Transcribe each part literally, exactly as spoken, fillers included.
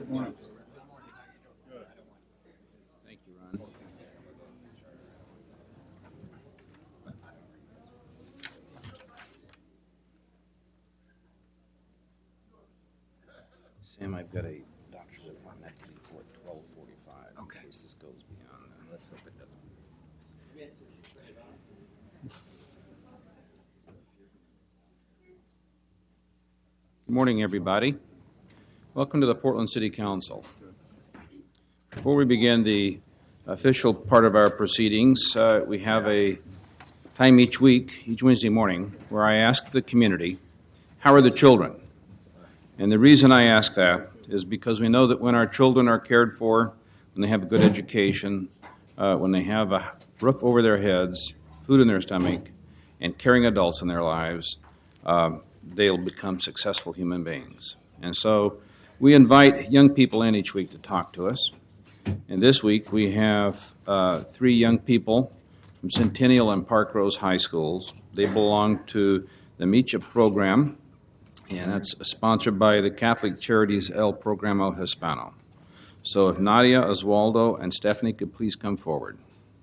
Good morning. Thank you, Ron. Sam, I've got a doctor's appointment for twelve forty-five. Okay. In case this goes beyond that. Let's hope it doesn't. Good morning, everybody. Welcome to the Portland City Council. Before we begin the official part of our proceedings, uh, we have a time each week, each Wednesday morning, where I ask the community, how are the children? And the reason I ask that is because we know that when our children are cared for, when they have a good education, uh, when they have a roof over their heads, food in their stomach, and caring adults in their lives, um, they'll become successful human beings. And so we invite young people in each week to talk to us. And this week we have uh, three young people from Centennial and Park Rose High Schools. They belong to the Micha program, and that's sponsored by the Catholic Charities El Programa Hispano. So if Nadia, Oswaldo, and Stephanie could please come forward.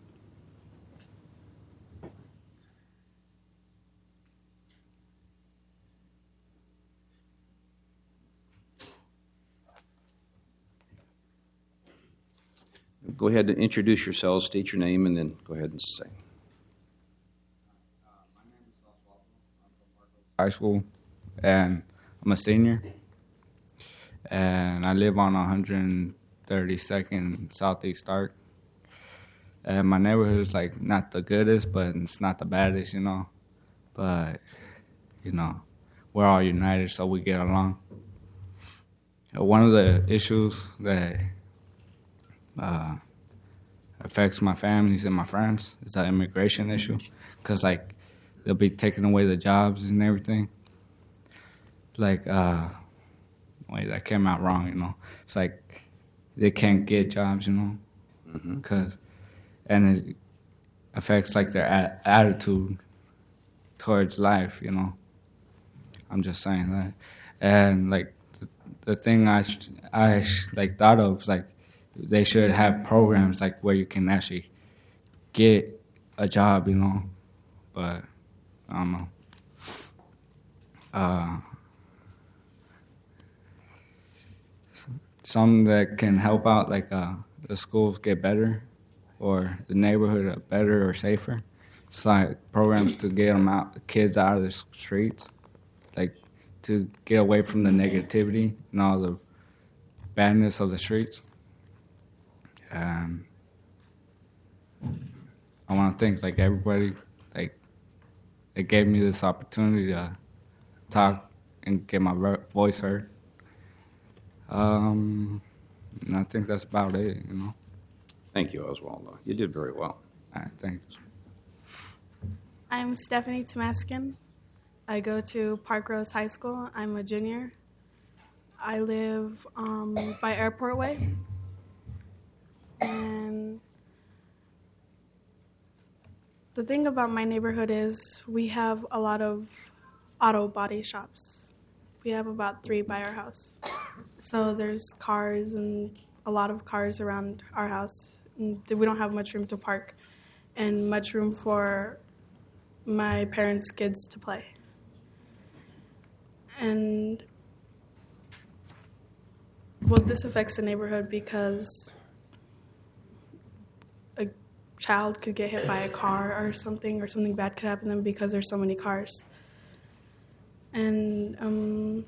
Go ahead and introduce yourselves, state your name, and then go ahead and say. High school, and I'm a senior, and I live on one hundred thirty-second Southeast Arc. And my neighborhood is like not the goodest, but it's not the baddest, you know. But you know, we're all united, so we get along. One of the issues that uh, affects my families and my friends is the immigration issue, because like they'll be taking away the jobs and everything. Like, uh, wait, that came out wrong, you know. It's like they can't get jobs, you know, because mm-hmm. and it affects like their a- attitude towards life, you know. I'm just saying that, and like the, the thing I sh- I sh- like thought of is like they should have programs like where you can actually get a job, you know, but I don't know. Uh, some that can help out, like uh, the schools get better, or the neighborhood better or safer. It's like programs to get them out, kids out of the streets, like to get away from the negativity and all the badness of the streets. And I want to thank like everybody, like it gave me this opportunity to talk and get my voice heard. Um, and I think that's about it, you know. Thank you, Oswaldo. You did very well. All right, thanks. I'm Stephanie Tomaskin. I go to Park Rose High School. I'm a junior. I live um, by Airport Way. And the thing about my neighborhood is we have a lot of auto body shops. We have about three by our house. So there's cars and a lot of cars around our house. And we don't have much room to park and much room for my parents' kids to play. And well, this affects the neighborhood because a child could get hit by a car or something, or something bad could happen to them because there's so many cars. And um,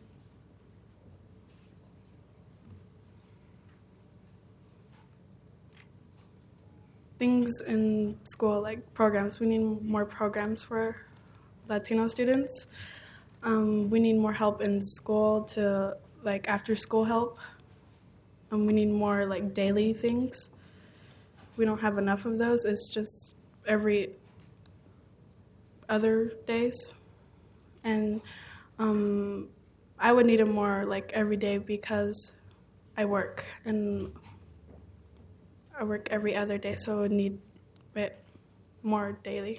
things in school, like programs, we need more programs for Latino students. Um, we need more help in school to, like, after-school help. And we need more, like, daily things. We don't have enough of those. It's just every other days. And um, I would need it more, like, every day because I work. And I work every other day, so I would need it more daily.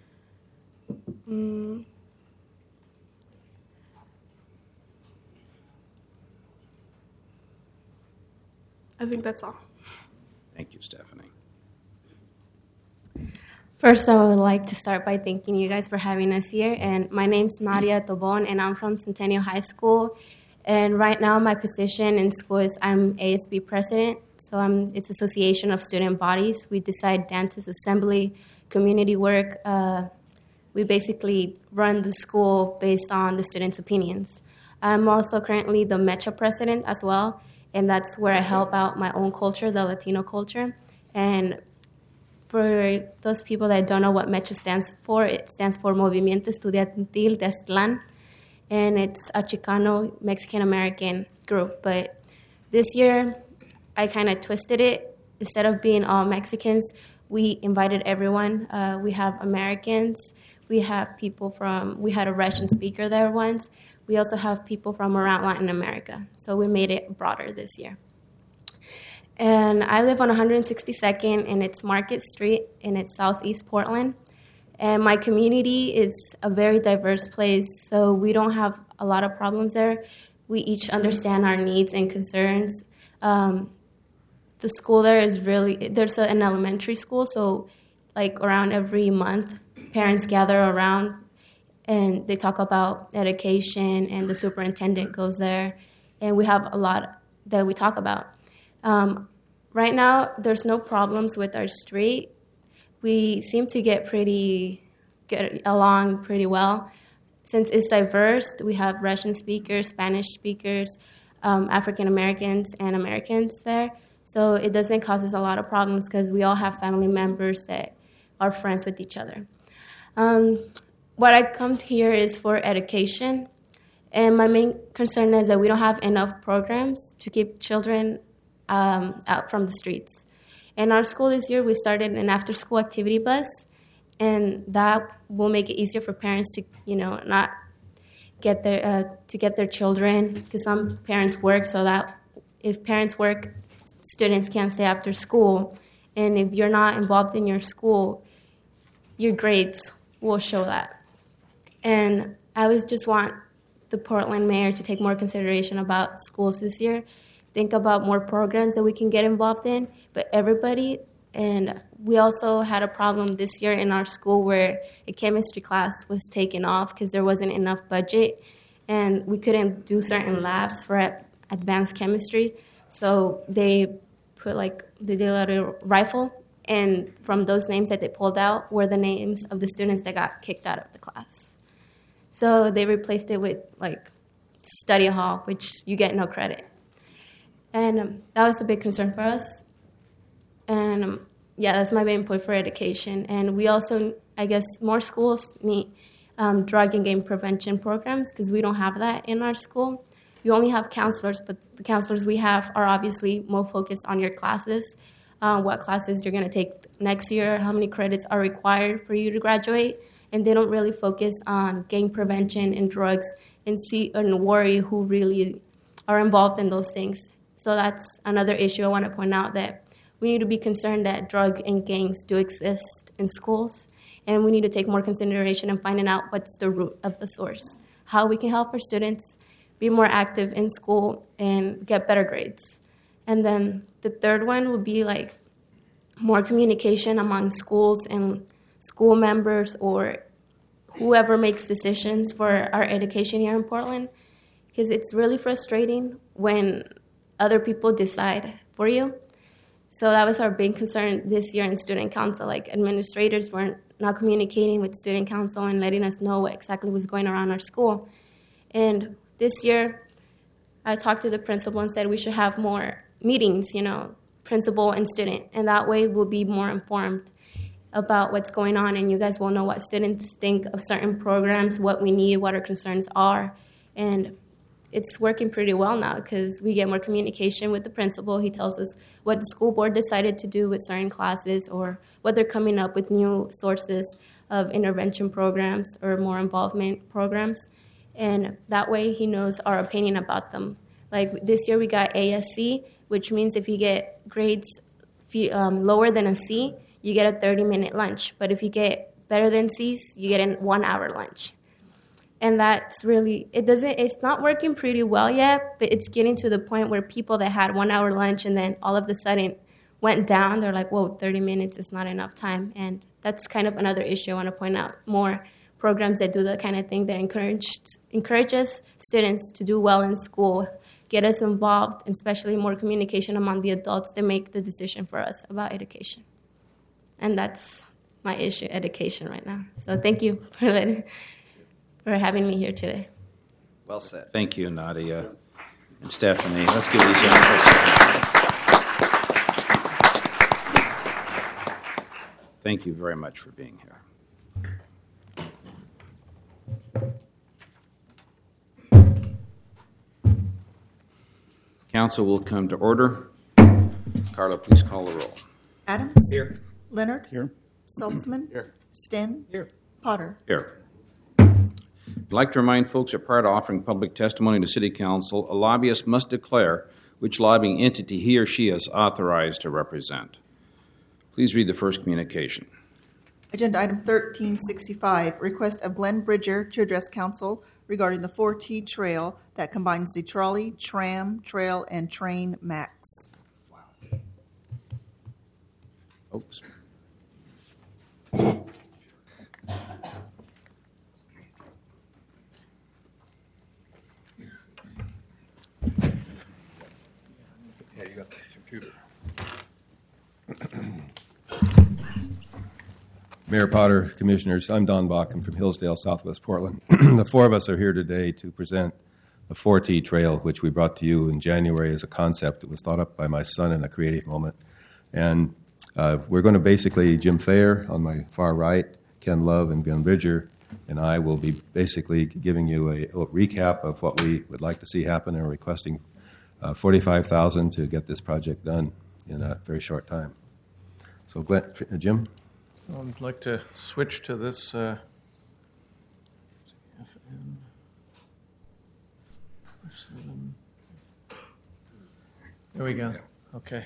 Mm. I think that's all. Thank you, Stephanie. First, I would like to start by thanking you guys for having us here. And my name's Nadia Tobon, and I'm from Centennial High School. And right now, my position in school is I'm A S B president. So I'm, it's Association of Student Bodies. We decide dances, assembly, community work. Uh, we basically run the school based on the students' opinions. I'm also currently the Metro president as well, and that's where I help out my own culture, the Latino culture. And for those people that don't know what MECHA stands for, it stands for Movimiento Estudiantil de Aztlán, and it's a Chicano Mexican-American group. But this year, I kind of twisted it. Instead of being all Mexicans, we invited everyone. Uh, we have Americans. We have people from, we had a Russian speaker there once. We also have people from around Latin America. So we made it broader this year. And I live on one hundred sixty-second, and it's Market Street, and it's Southeast Portland. And my community is a very diverse place, so we don't have a lot of problems there. We each understand our needs and concerns. Um, the school there is really, there's a, an elementary school, so like around every month, parents gather around, and they talk about education, and the superintendent goes there, and we have a lot that we talk about. Um, right now, there's no problems with our street. We seem to get pretty get along pretty well. Since it's diverse, we have Russian speakers, Spanish speakers, um, African Americans, and Americans there. So it doesn't cause us a lot of problems because we all have family members that are friends with each other. Um, what I come here is for education, and my main concern is that we don't have enough programs to keep children Um, out from the streets. In our school this year, we started an after-school activity bus, and that will make it easier for parents to, you know, not get their uh, to get their children, because some parents work, so that if parents work, students can't stay after school, and if you're not involved in your school, your grades will show that. And I was just want the Portland mayor to take more consideration about schools this year. Think about more programs that we can get involved in, but everybody, and we also had a problem this year in our school where a chemistry class was taken off because there wasn't enough budget, and we couldn't do certain labs for advanced chemistry, so they put like, they did a little rifle, and from those names that they pulled out were the names of the students that got kicked out of the class. So they replaced it with like study hall, which you get no credit. And um, that was a big concern for us. And um, yeah, that's my main point for education. And we also, I guess, more schools need um, drug and game prevention programs because we don't have that in our school. We only have counselors, but the counselors we have are obviously more focused on your classes, uh, what classes you're going to take next year, how many credits are required for you to graduate. And they don't really focus on gang prevention and drugs and see and worry who really are involved in those things. So that's another issue I want to point out, that we need to be concerned that drugs and gangs do exist in schools, and we need to take more consideration in finding out what's the root of the source, how we can help our students be more active in school and get better grades. And then the third one would be like more communication among schools and school members or whoever makes decisions for our education here in Portland, because it's really frustrating when other people decide for you. So that was our big concern this year in student council. Like, administrators weren't not communicating with student council and letting us know what exactly was going around our school. And this year, I talked to the principal and said we should have more meetings, you know, principal and student, and that way we'll be more informed about what's going on, and you guys will know what students think of certain programs, what we need, what our concerns are. And it's working pretty well now because we get more communication with the principal. He tells us what the school board decided to do with certain classes or what they're coming up with new sources of intervention programs or more involvement programs. And that way he knows our opinion about them. Like this year we got A S C, which means if you get grades um, lower than a C, you get a thirty-minute lunch. But if you get better than C's, you get a one-hour lunch. And that's really, it doesn't, it's not working pretty well yet, but it's getting to the point where people that had one hour lunch and then all of a sudden went down, they're like, whoa, thirty minutes is not enough time. And that's kind of another issue I want to point out. More programs that do that kind of thing that encourage, encourages students to do well in school, get us involved, and especially more communication among the adults that make the decision for us about education. And that's my issue, education right now. So thank you for letting for having me here today. Well said. Thank you, Nadia and Stephanie. Let's give these young folks a hand. Thank you very much for being here. Council will come to order. Carla, please call the roll. Adams? Here. Leonard? Here. Saltzman? Here. Sten? Here. Potter? Here. I'd like to remind folks that prior to offering public testimony to City Council, a lobbyist must declare which lobbying entity he or she is authorized to represent. Please read the first communication. Agenda item thirteen sixty-five, request of Glenn Bridger to address council regarding the four T trail that combines the trolley, tram, trail, and train max. Oops. Yeah, you got the computer. Mayor Potter, Commissioners, I'm Don Bach. I'm from Hillsdale, Southwest Portland. The four of us are here today to present the four T Trail, which we brought to you in January as a concept. It was thought up by my son in a creative moment. And uh, we're going to basically, Jim Thayer on my far right, Ken Love and Glenn Bridger, and I will be basically giving you a, a recap of what we would like to see happen and requesting uh, forty-five thousand dollars to get this project done in a very short time. So, Glenn, uh, Jim? I'd like to switch to this. Uh, there we go. Okay.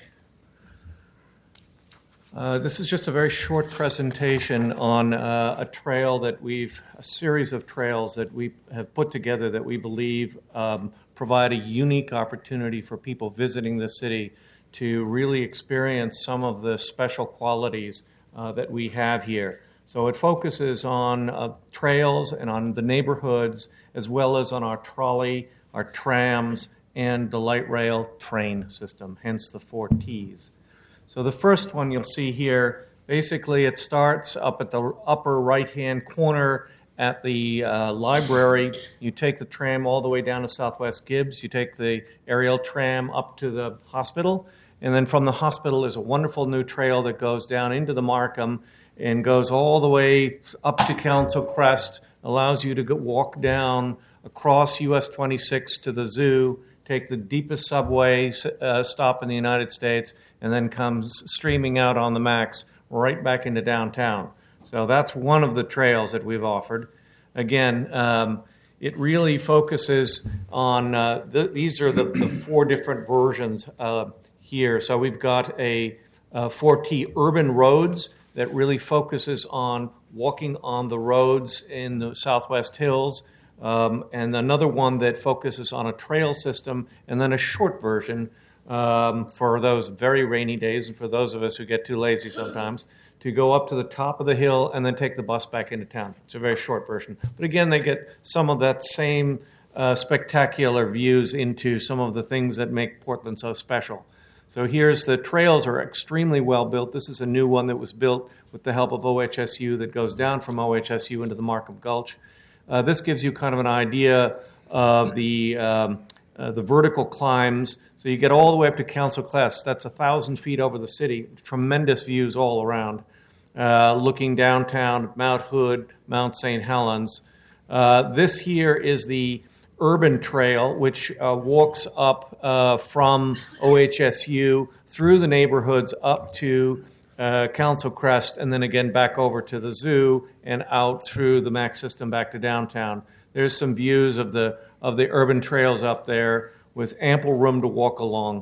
Uh, this is just a very short presentation on uh, a trail that we've, a series of trails that we have put together that we believe um, provide a unique opportunity for people visiting the city to really experience some of the special qualities uh, that we have here. So it focuses on uh, trails and on the neighborhoods, as well as on our trolley, our trams, and the light rail train system, hence the four T's. So the first one you'll see here, basically it starts up at the upper right-hand corner at the uh, library. You take the tram all the way down to Southwest Gibbs. You take the aerial tram up to the hospital. And then from the hospital is a wonderful new trail that goes down into the Markham and goes all the way up to Council Crest, allows you to go walk down across U S twenty-six to the zoo, take the deepest subway uh, stop in the United States, and then comes streaming out on the Max right back into downtown. So that's one of the trails that we've offered. Again, um, it really focuses on, uh, the, these are the, the four different versions uh, here. So we've got a, a four T urban roads that really focuses on walking on the roads in the Southwest Hills, um, and another one that focuses on a trail system, and then a short version um, for those very rainy days and for those of us who get too lazy sometimes, to go up to the top of the hill and then take the bus back into town. It's a very short version. But again, they get some of that same uh, spectacular views into some of the things that make Portland so special. So here's the trails are extremely well built. This is a new one that was built with the help of O H S U that goes down from O H S U into the Markham Gulch. Uh, this gives you kind of an idea of the um, uh, the vertical climbs. So you get all the way up to Council Crest. That's a thousand feet over the city. Tremendous views all around. Uh, looking downtown at Mount Hood, Mount Saint Helens. Uh, this here is the urban trail, which uh, walks up uh, from O H S U through the neighborhoods up to uh, Council Crest, and then again back over to the zoo and out through the Max system back to downtown. There's some views of the of the urban trails up there with ample room to walk along.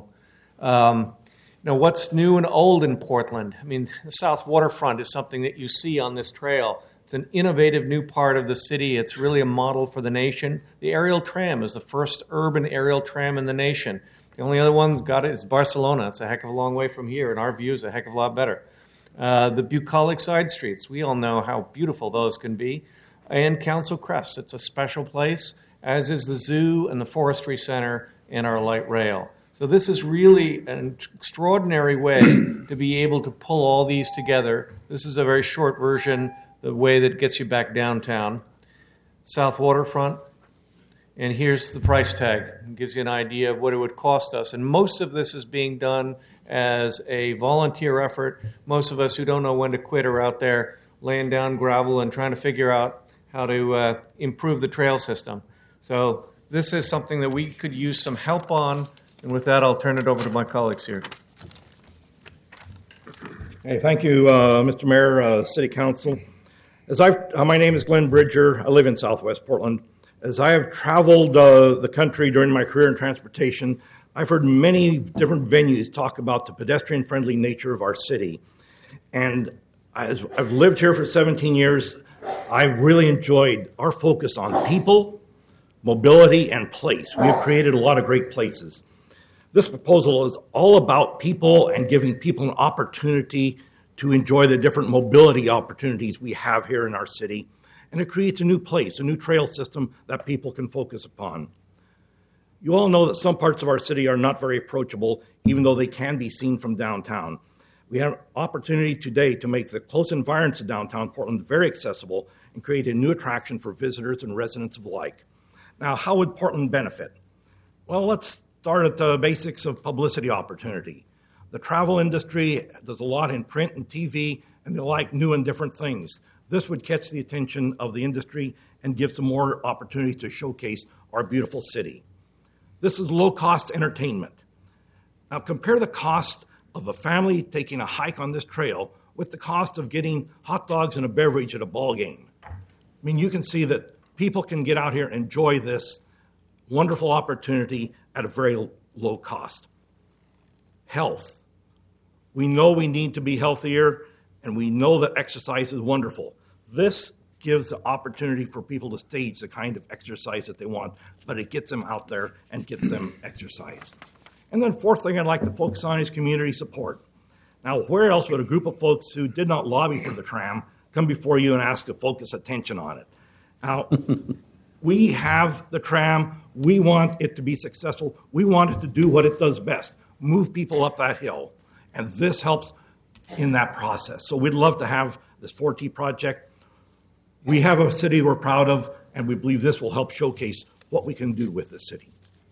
Um, you know, what's new and old in Portland? I mean, the South Waterfront is something that you see on this trail. It's an innovative new part of the city. It's really a model for the nation. The aerial tram is the first urban aerial tram in the nation. The only other one's got it is Barcelona. It's a heck of a long way from here, and our view is a heck of a lot better. Uh, the bucolic side streets, we all know how beautiful those can be. And Council Crest, it's a special place, as is the zoo and the forestry center and our light rail. So this is really an extraordinary way to be able to pull all these together. This is a very short version, the way that gets you back downtown. South Waterfront, and here's the price tag. It gives you an idea of what it would cost us. And most of this is being done as a volunteer effort. Most of us who don't know when to quit are out there laying down gravel and trying to figure out how to uh, improve the trail system. So this is something that we could use some help on. And with that, I'll turn it over to my colleagues here. Hey, thank you, uh, Mister Mayor, uh, City Council. As I've, uh, my name is Glenn Bridger. I live in Southwest Portland. As I have traveled uh, the country during my career in transportation, I've heard many different venues talk about the pedestrian-friendly nature of our city. And as I've lived here for seventeen years, I've really enjoyed our focus on people, mobility, and place. We have created a lot of great places. This proposal is all about people and giving people an opportunity to enjoy the different mobility opportunities we have here in our city. And it creates a new place, a new trail system that people can focus upon. You all know that some parts of our city are not very approachable, even though they can be seen from downtown. We have an opportunity today to make the close environs of downtown Portland very accessible and create a new attraction for visitors and residents alike. Now, how would Portland benefit? Well, let's start at the basics of publicity opportunity. The travel industry does a lot in print and T V, and they like new and different things. This would catch the attention of the industry and give some more opportunities to showcase our beautiful city. This is low-cost entertainment. Now, compare the cost of a family taking a hike on this trail with the cost of getting hot dogs and a beverage at a ball game. I mean, you can see that people can get out here and enjoy this wonderful opportunity at a very low cost. Health. We know we need to be healthier, and we know that exercise is wonderful. This gives the opportunity for people to stage the kind of exercise that they want, but it gets them out there and gets them exercise. And then fourth thing I'd like to focus on is community support. Now, where else would a group of folks who did not lobby for the tram come before you and ask to focus attention on it? Now, we have the tram. We want it to be successful. We want it to do what it does best, move people up that hill. And this helps in that process. So we'd love to have this four T project. We have a city we're proud of, and we believe this will help showcase what we can do with this city.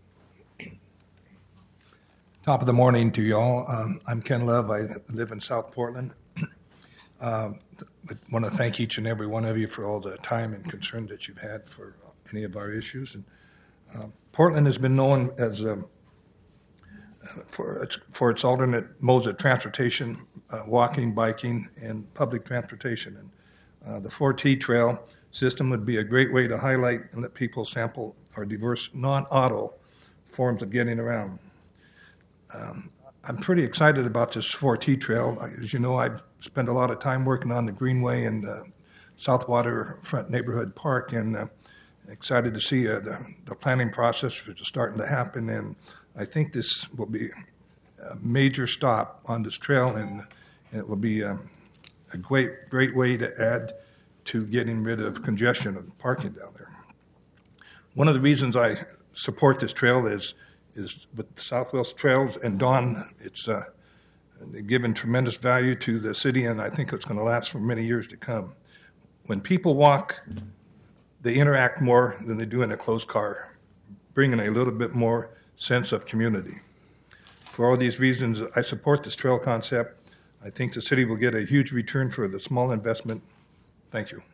Top of the morning to y'all. Um, I'm Ken Love. I live in South Portland. um, I want to thank each and every one of you for all the time and concern that you've had for any of our issues. And uh, Portland has been known as um, for its, for its alternate modes of transportation, uh, walking, biking, and public transportation. And uh, the four T trail system would be a great way to highlight and let people sample our diverse non-auto forms of getting around. Um, I'm pretty excited about this four T trail. As you know, I've spent a lot of time working on the Greenway and uh, South Waterfront Neighborhood Park, and uh, excited to see uh, the, the planning process which is starting to happen. And I think this will be a major stop on this trail, and it will be um, a great, great way to add to getting rid of congestion of parking down there. One of the reasons I support this trail is is with Southwest Trails and Dawn. It's uh, they've given tremendous value to the city, and I think it's going to last for many years to come. When people walk, they interact more than they do in a closed car, bringing a little bit more sense of community. For all these reasons, I support this trail concept. I think the city will get a huge return for the small investment. Thank you.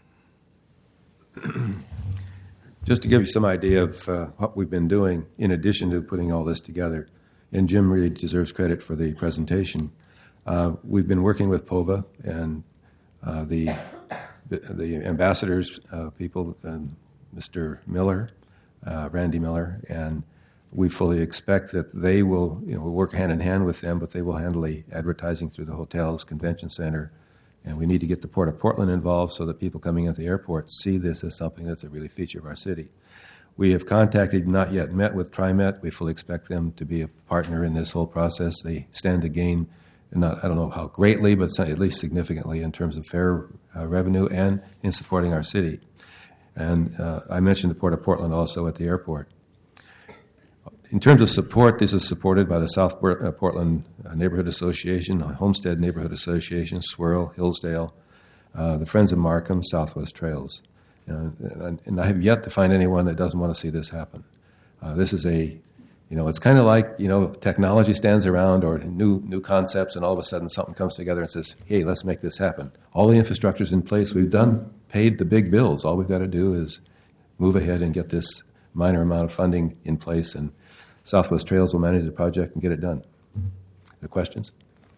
Just to give you some idea of uh, what we've been doing in addition to putting all this together, and Jim really deserves credit for the presentation. Uh, we've been working with P O V A and uh, the the ambassadors, uh, people, and Mister Miller, uh, Randy Miller, and we fully expect that they will, you know, we'll work hand in hand with them, but they will handle the advertising through the hotels, convention center, And we need to get the Port of Portland involved so that people coming into the airport see this as something that's a really feature of our city. We have contacted, not yet met with TriMet. We fully expect them to be a partner in this whole process. They stand to gain, not I don't know how greatly, but at least significantly in terms of fare uh, revenue and in supporting our city. And uh, I mentioned the Port of Portland also at the airport. In terms of support, this is supported by the South Portland Neighborhood Association, Homestead Neighborhood Association, Swirl, Hillsdale, uh, the Friends of Markham, Southwest Trails. Uh, and, and I have yet to find anyone that doesn't want to see this happen. Uh, this is a, you know, it's kind of like, you know, technology stands around or new new concepts, and all of a sudden something comes together and says, hey, let's make this happen. All the infrastructure's in place. We've done, paid the big bills. All we've got to do is move ahead and get this minor amount of funding in place, and Southwest Trails will manage the project and get it done. Are there questions?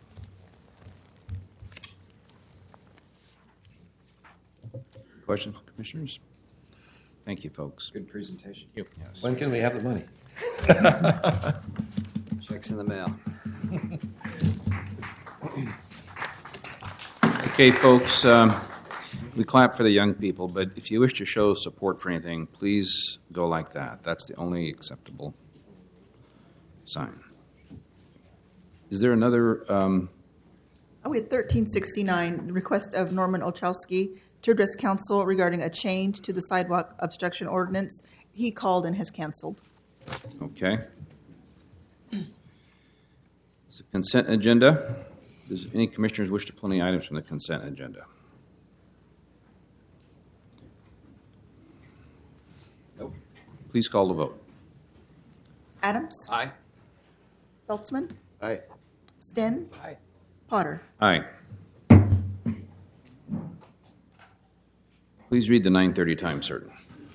Questions, commissioners? Thank you, folks. Good presentation. Yes. When can we have the money? Checks in the mail. Okay, folks, um, we clap for the young people, but if you wish to show support for anything, please go like that. That's the only acceptable sign. Is there another? Um, Oh, we had thirteen sixty-nine, the request of Norman Olchowski to address council regarding a change to the sidewalk obstruction ordinance. He called and has canceled. Okay. It's a consent agenda. Does any commissioners wish to pull any items from the consent agenda? Nope. Please call the vote. Adams? Aye. Saltzman? Aye. Sten? Aye. Potter? Aye. Please read the nine thirty time certain.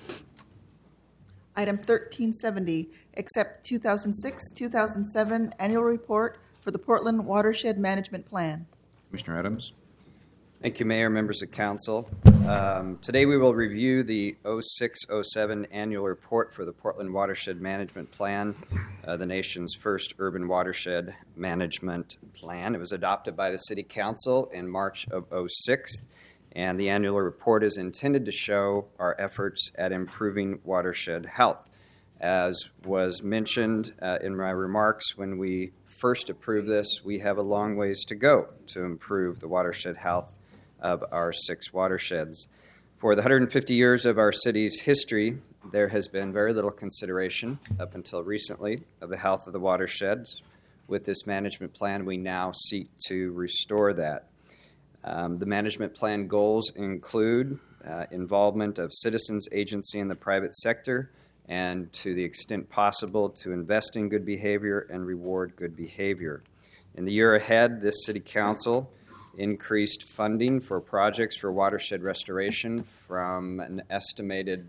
Item thirteen seventy, accept two thousand six, two thousand seven annual report for the Portland Watershed Management Plan. Commissioner Adams? Thank you, Mayor, members of council. Um, today we will review the oh six oh seven annual report for the Portland Watershed Management Plan, uh, the nation's first urban watershed management plan. It was adopted by the City Council in March of oh six, and the annual report is intended to show our efforts at improving watershed health. As was mentioned uh, in my remarks when we first approved this, we have a long ways to go to improve the watershed health of our six watersheds. For the one hundred fifty years of our city's history, there has been very little consideration up until recently of the health of the watersheds. With this management plan, we now seek to restore that. Um, the management plan goals include uh, involvement of citizens, agency, and the private sector, and to the extent possible to invest in good behavior and reward good behavior. In the year ahead, this City Council increased funding for projects for watershed restoration from an estimated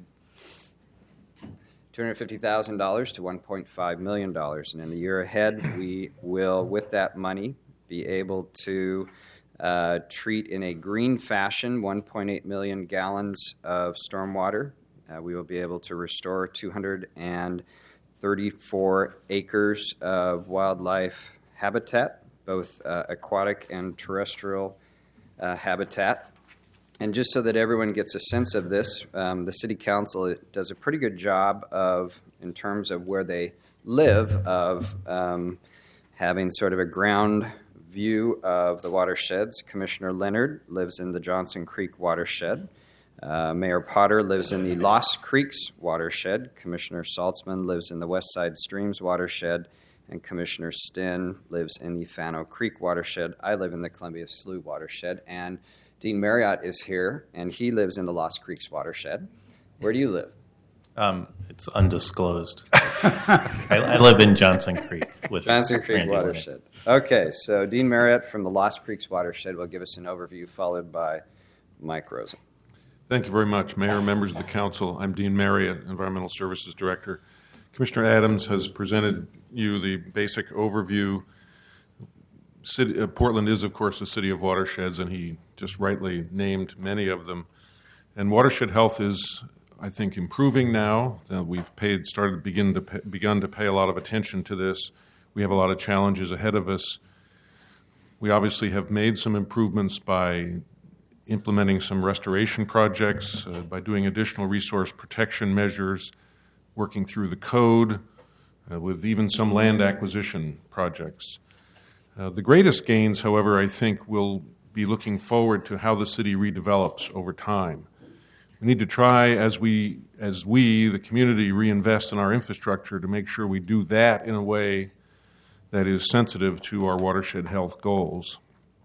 two hundred fifty thousand dollars to one point five million dollars. And in the year ahead, we will, with that money, be able to uh, treat in a green fashion one point eight million gallons of stormwater. Uh, we will be able to restore two hundred thirty-four acres of wildlife habitat, both uh, aquatic and terrestrial uh, habitat. And just so that everyone gets a sense of this, um, the City Council does a pretty good job of, in terms of where they live, of um, having sort of a ground view of the watersheds. Commissioner Leonard lives in the Johnson Creek watershed. Uh, Mayor Potter lives in the Lost Creeks watershed. Commissioner Saltzman lives in the West Side Streams watershed. And Commissioner Sten lives in the Fano Creek watershed. I live in the Columbia Slough watershed. And Dean Marriott is here, and he lives in the Lost Creeks watershed. Where do you live? Um, it's undisclosed. I, I live in Johnson Creek. With Johnson Creek Randy watershed. Winnie. Okay, so Dean Marriott from the Lost Creeks watershed will give us an overview, followed by Mike Rosen. Thank you very much, Mayor, members of the council. I'm Dean Marriott, Environmental Services Director. Commissioner Adams has presented you the basic overview. City, uh, Portland is, of course, a city of watersheds, and he just rightly named many of them. And watershed health is, I think, improving now. Uh, we've paid, started begin to pay, begun to pay a lot of attention to this. We have a lot of challenges ahead of us. We obviously have made some improvements by implementing some restoration projects, uh, by doing additional resource protection measures, working through the code, uh, with even some land acquisition projects. Uh, the greatest gains, however, I think will be looking forward to how the city redevelops over time. We need to try, as we, as we, the community, reinvest in our infrastructure to make sure we do that in a way that is sensitive to our watershed health goals.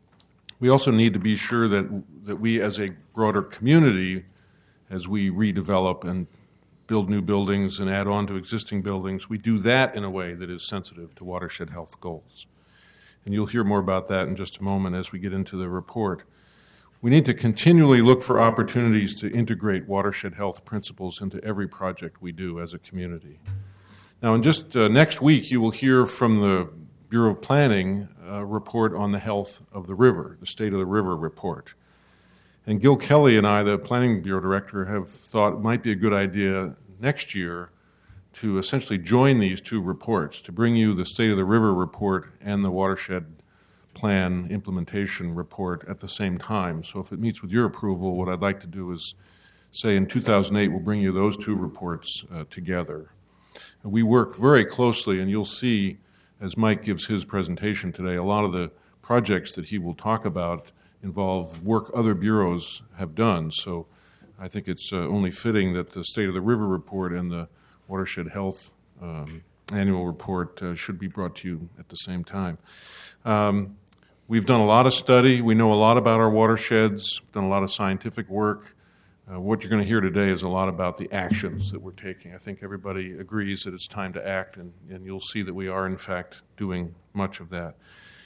We also need to be sure that, that we, as a broader community, as we redevelop and build new buildings and add on to existing buildings, we do that in a way that is sensitive to watershed health goals. And you'll hear more about that in just a moment as we get into the report. We need to continually look for opportunities to integrate watershed health principles into every project we do as a community. Now, in just uh, next week, you will hear from the Bureau of Planning a report on the health of the river, the State of the River report. And Gil Kelly and I, the Planning Bureau Director, have thought it might be a good idea next year to essentially join these two reports, to bring you the State of the River report and the Watershed Plan implementation report at the same time. So if it meets with your approval, what I'd like to do is say in two thousand eight, we'll bring you those two reports uh, together. And we work very closely, and you'll see as Mike gives his presentation today, a lot of the projects that he will talk about involve work other bureaus have done. So I think it's uh, only fitting that the State of the River report and the Watershed Health um, annual report uh, should be brought to you at the same time. Um, we've done a lot of study. We know a lot about our watersheds, done a lot of scientific work. Uh, what you're going to hear today is a lot about the actions that we're taking. I think everybody agrees that it's time to act, and, and you'll see that we are, in fact, doing much of that.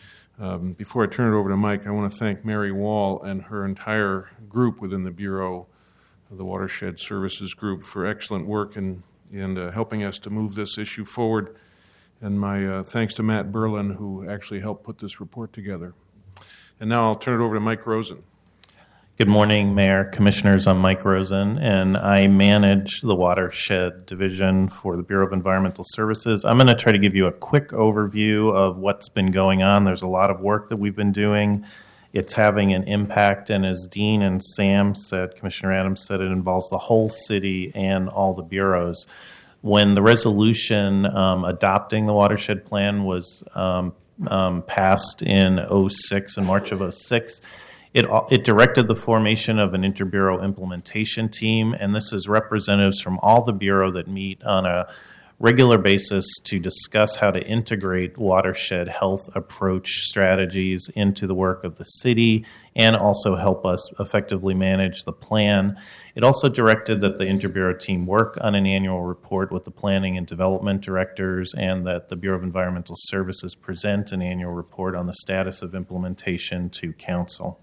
Um, before I turn it over to Mike, I want to thank Mary Wall and her entire group within the Bureau, the Watershed Services Group, for excellent work in, in uh, helping us to move this issue forward. And my uh, thanks to Matt Berlin, who actually helped put this report together. And now I'll turn it over to Mike Rosen. Good morning, Mayor, Commissioners. I'm Mike Rosen, and I manage the Watershed Division for the Bureau of Environmental Services. I'm going to try to give you a quick overview of what's been going on. There's a lot of work that we've been doing. It's having an impact, and as Dean and Sam said, Commissioner Adams said, it involves the whole city and all the bureaus. When the resolution um, adopting the Watershed Plan was um, um, passed in oh six, in March of oh six, It, it directed the formation of an interbureau implementation team, and this is representatives from all the bureau that meet on a regular basis to discuss how to integrate watershed health approach strategies into the work of the city and also help us effectively manage the plan. It also directed that the interbureau team work on an annual report with the planning and development directors, and that the Bureau of Environmental Services present an annual report on the status of implementation to council.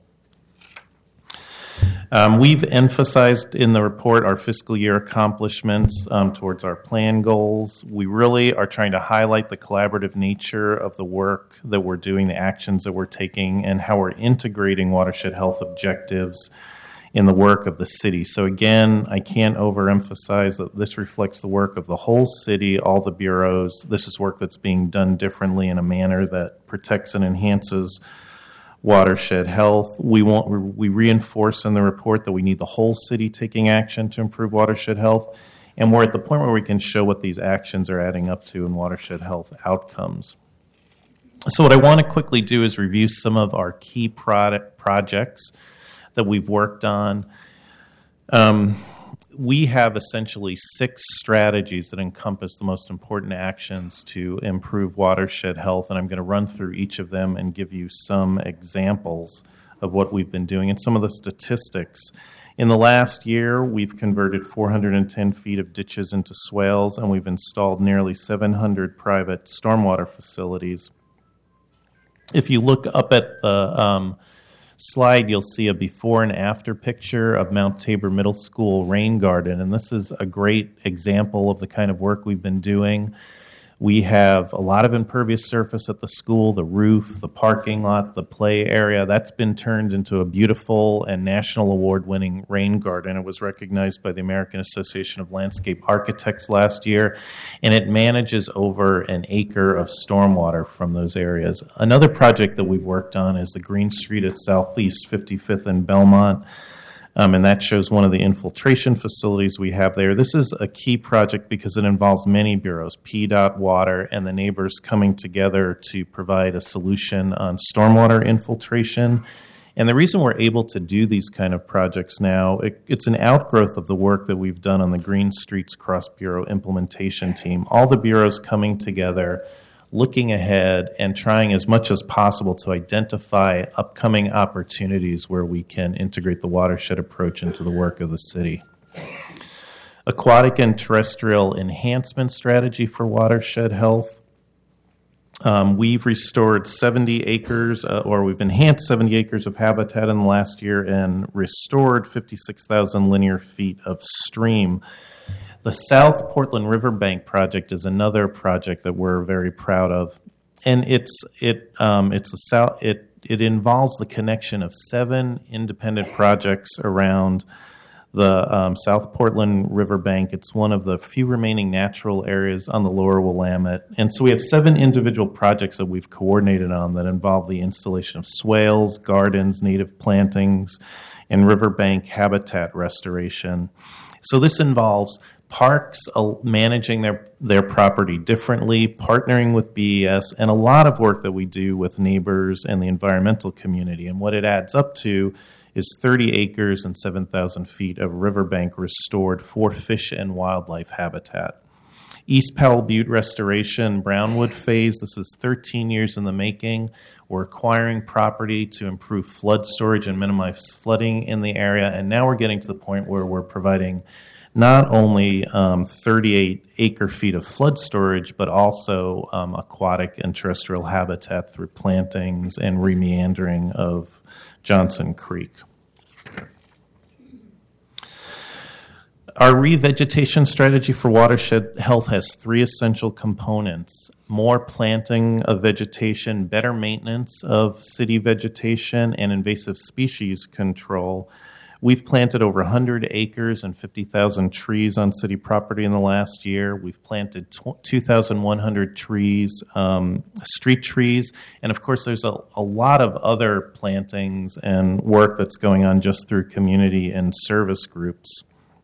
Um, we've emphasized in the report our fiscal year accomplishments um, towards our plan goals. We really are trying to highlight the collaborative nature of the work that we're doing, the actions that we're taking, and how we're integrating watershed health objectives in the work of the city. So again, I can't overemphasize that this reflects the work of the whole city, all the bureaus. This is work that's being done differently in a manner that protects and enhances watershed health. We want, we reinforce in the report that we need the whole city taking action to improve watershed health, and we're at the point where we can show what these actions are adding up to in watershed health outcomes. So what I want to quickly do is review some of our key product projects that we've worked on. Um, we have essentially six strategies that encompass the most important actions to improve watershed health, and I'm going to run through each of them and give you some examples of what we've been doing and some of the statistics. In the last year, we've converted four hundred ten feet of ditches into swales, and we've installed nearly seven hundred private stormwater facilities. If you look up at the um, slide, you'll see a before and after picture of Mount Tabor Middle School rain garden, and this is a great example of the kind of work we've been doing. We have a lot of impervious surface at the school, the roof, the parking lot, the play area. That's been turned into a beautiful and national award-winning rain garden. It was recognized by the American Association of Landscape Architects last year, and it manages over an acre of stormwater from those areas. Another project that we've worked on is the Green Street at Southeast fifty-fifth and Belmont. Um, and that shows one of the infiltration facilities we have there. This is a key project because it involves many bureaus, P DOT, Water, and the neighbors coming together to provide a solution on stormwater infiltration. And the reason we're able to do these kind of projects now, it, it's an outgrowth of the work that we've done on the Green Streets Cross-Bureau Implementation Team. All the bureaus coming together, looking ahead and trying as much as possible to identify upcoming opportunities where we can integrate the watershed approach into the work of the city. Aquatic and terrestrial enhancement strategy for watershed health. Um, we've restored seventy acres, uh, or we've enhanced seventy acres of habitat in the last year and restored fifty-six thousand linear feet of stream. The South Portland Riverbank project is another project that we're very proud of, and it's it um, it's a south it it involves the connection of seven independent projects around the um, South Portland Riverbank. It's one of the few remaining natural areas on the Lower Willamette, and so we have seven individual projects that we've coordinated on that involve the installation of swales, gardens, native plantings, and riverbank habitat restoration. So this involves parks uh, managing their, their property differently, partnering with B E S, and a lot of work that we do with neighbors and the environmental community. And what it adds up to is thirty acres and seven thousand feet of riverbank restored for fish and wildlife habitat. East Powell Butte restoration, Brownwood phase, this is thirteen years in the making. We're acquiring property to improve flood storage and minimize flooding in the area, and now we're getting to the point where we're providing not only um, thirty-eight acre feet of flood storage, but also um, aquatic and terrestrial habitat through plantings and remeandering of Johnson Creek. Our revegetation strategy for watershed health has three essential components: more planting of vegetation, better maintenance of city vegetation, and invasive species control. We've planted over one hundred acres and fifty thousand trees on city property in the last year. We've planted two thousand one hundred trees, um, street trees, and of course there's a, a lot of other plantings and work that's going on just through community and service groups.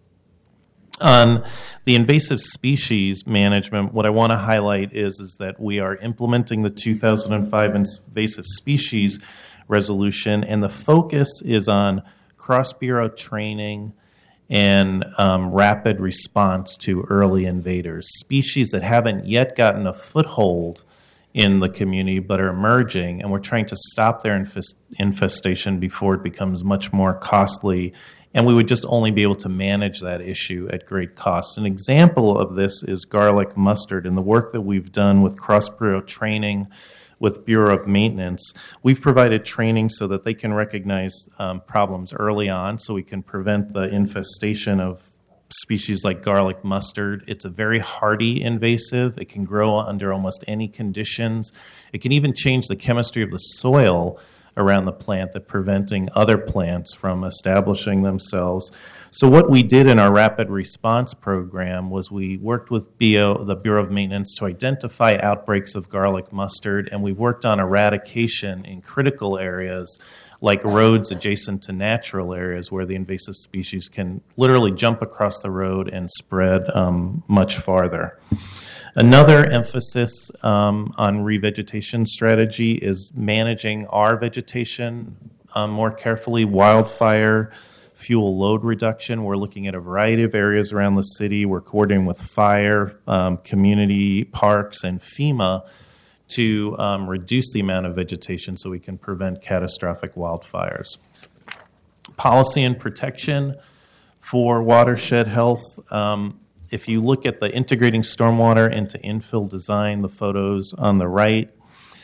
On the invasive species management, what I want to highlight is, is that we are implementing the two thousand five invasive species resolution, and the focus is on cross-bureau training and um, rapid response to early invaders, species that haven't yet gotten a foothold in the community but are emerging, and we're trying to stop their infest- infestation before it becomes much more costly, and we would just only be able to manage that issue at great cost. An example of this is garlic mustard, and the work that we've done with cross-bureau training with Bureau of Maintenance. We've provided training so that they can recognize um, problems early on so we can prevent the infestation of species like garlic mustard. It's a very hardy invasive. It can grow under almost any conditions. It can even change the chemistry of the soil around the plant, that preventing other plants from establishing themselves. So what we did in our rapid response program was we worked with B O, the Bureau of Maintenance, to identify outbreaks of garlic mustard, and we've worked on eradication in critical areas like roads adjacent to natural areas where the invasive species can literally jump across the road and spread um, much farther. Another emphasis um, on revegetation strategy is managing our vegetation um, more carefully. Wildfire, fuel load reduction. We're looking at a variety of areas around the city. We're coordinating with fire, um, community parks, and FEMA to um, reduce the amount of vegetation so we can prevent catastrophic wildfires. Policy and protection for watershed health. Um, If you look at the integrating stormwater into infill design, the photos on the right,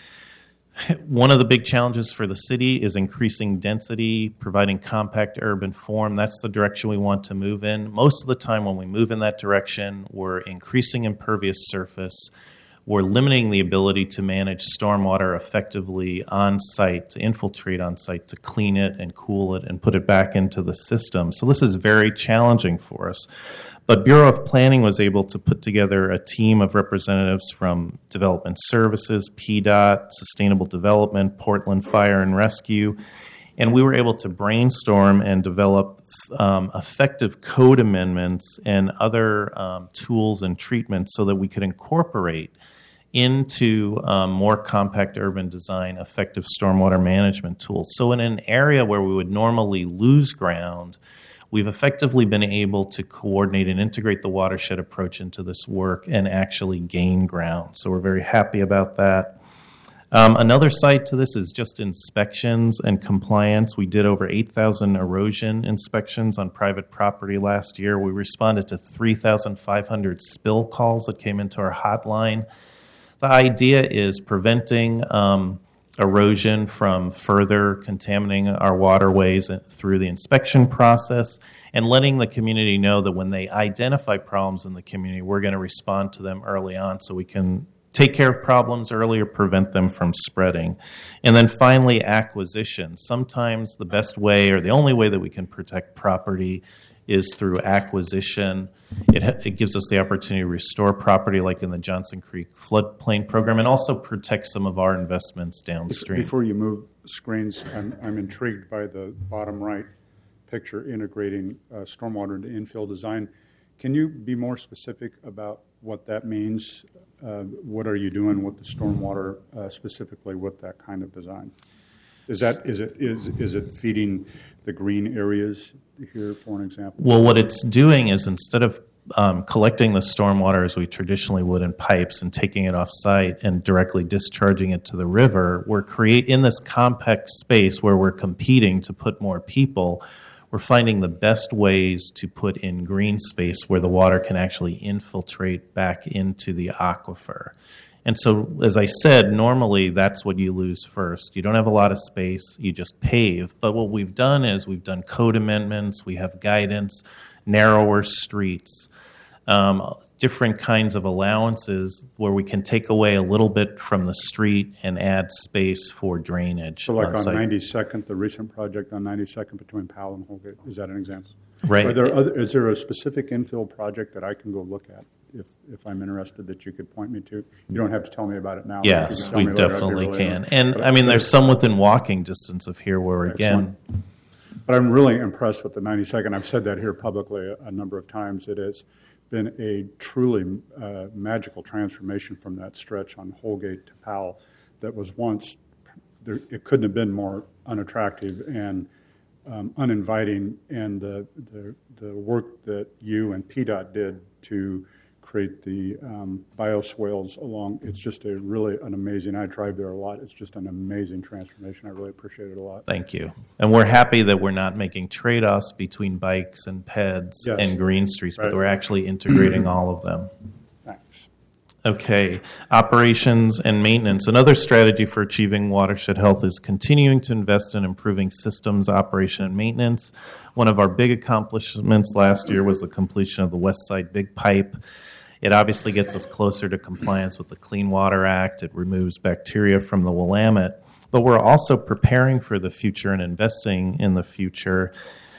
one of the big challenges for the city is increasing density, providing compact urban form. That's the direction we want to move in. Most of the time when we move in that direction, we're increasing impervious surface. we're limiting the ability to manage stormwater effectively on site, to infiltrate on site, to clean it and cool it and put it back into the system. So this is very challenging for us. But Bureau of Planning was able to put together a team of representatives from Development Services, P DOT, Sustainable Development, Portland Fire and Rescue, and we were able to brainstorm and develop um, effective code amendments and other um, tools and treatments so that we could incorporate into um, more compact urban design effective stormwater management tools. So in an area where we would normally lose ground, we've effectively been able to coordinate and integrate the watershed approach into this work and actually gain ground. So we're very happy about that. Um, another side to this is just inspections and compliance. We did over eight thousand erosion inspections on private property last year. We responded to three thousand five hundred spill calls that came into our hotline. The idea is preventing um, erosion from further contaminating our waterways through the inspection process and letting the community know that when they identify problems in the community, we're going to respond to them early on so we can take care of problems earlier, prevent them from spreading. And then finally, acquisition. Sometimes the best way or the only way that we can protect property is through acquisition. It, ha- it gives us the opportunity to restore property like in the Johnson Creek floodplain program and also protect some of our investments downstream. Before you move screens, I'm, I'm intrigued by the bottom right picture integrating uh, stormwater into infill design. Can you be more specific about what that means? Uh, what are you doing with the stormwater uh, specifically with that kind of design? Is that is it is is it feeding the green areas here, for an example? Well, what it's doing is instead of um, collecting the stormwater as we traditionally would in pipes and taking it off site and directly discharging it to the river, we're create in this compact space where we're competing to put more people. We're finding the best ways to put in green space where the water can actually infiltrate back into the aquifer. And so, as I said, normally that's what you lose first. You don't have a lot of space, you just pave. But what we've done is we've done code amendments, we have guidance, narrower streets, um, different kinds of allowances where we can take away a little bit from the street and add space for drainage. So like on, on ninety-second, the recent project on ninety-second between Powell and Holgate, is that an example? Right. Are there other, is there a specific infill project that I can go look at if, if I'm interested that you could point me to? You don't have to tell me about it now. Yes, we definitely can. And but I mean, there's some within walking distance of here where, again... Excellent. But I'm really impressed with the ninety-second. I've said that here publicly a, a number of times. It has been a truly uh, magical transformation from that stretch on Holgate to Powell that was once, there, it couldn't have been more unattractive and um, uninviting. And the, the the work that you and P DOT did to create the um, bioswales along, it's just a really an amazing, I drive there a lot, it's just an amazing transformation. I really appreciate it a lot. Thank you. And we're happy that we're not making trade-offs between bikes and peds Yes. and green streets, Right. but we're actually integrating all of them. Thanks. Okay, operations and maintenance. Another strategy for achieving watershed health is continuing to invest in improving systems, operation, and maintenance. One of our big accomplishments last year was the completion of the West Side Big Pipe. It obviously gets us closer to compliance with the Clean Water Act. It removes bacteria from the Willamette. But we're also preparing for the future and investing in the future.